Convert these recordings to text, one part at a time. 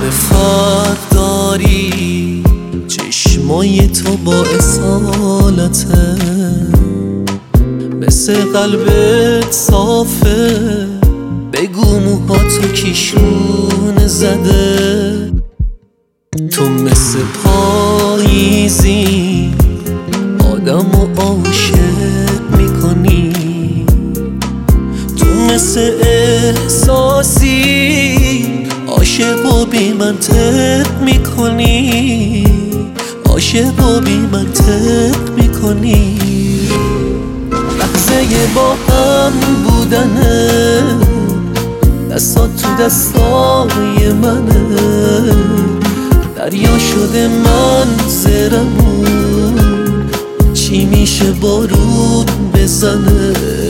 معرفت داری، چشمای تو با اصالته، مثل قلبت صافه، بگو موهاتو کیشون زده. تو مثل پاییزی آدمو عاشق میکنی، تو مثل احساسی عاشق و بی منطق میکنی، عاشق و بی منطق میکنی. لحظه با هم بودنه، دستات تو دستای منه، دریا شده منظرمون، چی میشه بارون بزنه.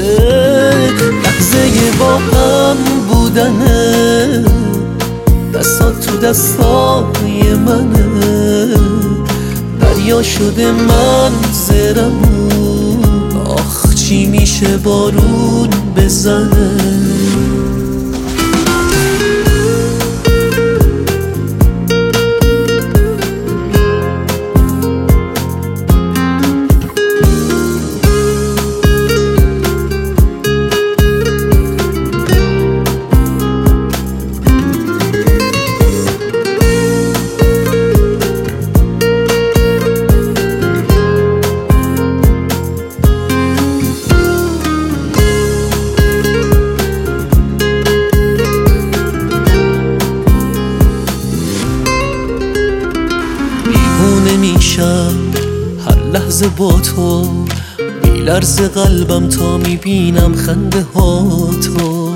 لحظه با هم بودنه، دستات تو دستای منه، دریا شده منظرمون، آخ چی میشه بارون بزنه. میشم هر لحظه با تو، میلرزه قلبم تا میبینم خنده ها تو.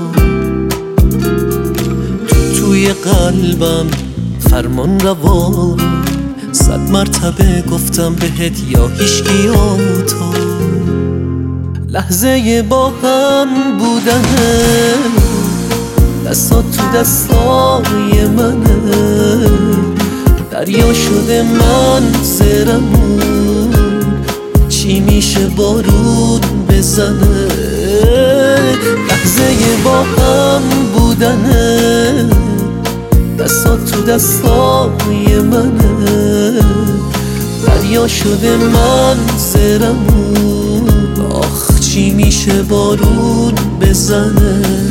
توی قلبم فرمان روا، 100 مرتبه گفتم بهت یا هیچکی یا تو. لحظه با هم بودنه، دستات تو دستای منه، دریا شده منظرمون، چی میشه بارون بزنه. لحظه با هم بودنه، دستات تو دستای منه، دریا شده منظرمون، آخ چی میشه بارون بزنه.